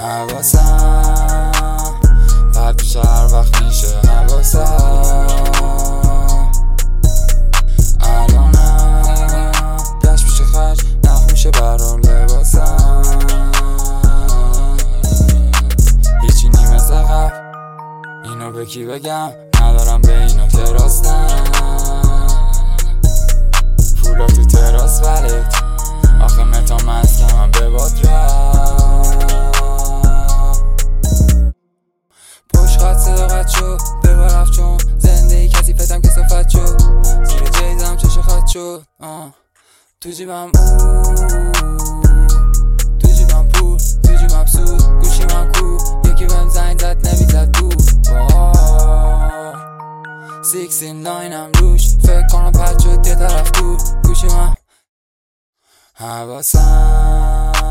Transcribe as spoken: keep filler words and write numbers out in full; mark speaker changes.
Speaker 1: حواسم بعد میشه هر وقت میشه حواسم الانم دشت میشه خرج نخ میشه برام لباسم هیچی نیمه زقب اینو به کی بگم ندارم به اینا که راستم پولا تو تراس ولید آخه متا مست کمم به باد پشت خط صداقت شد ببار رفت چون زندگی کسی فتم که صفت شد زیر جیزم چشه خط شد تو جیبم او تو جیبم پول تو جیبم سود گوشی من کو یکی بهم زنگ زد نمیزد بود سیکس این لاینم روش فکر کنم پد شد یه طرف بود گوشی من حواسم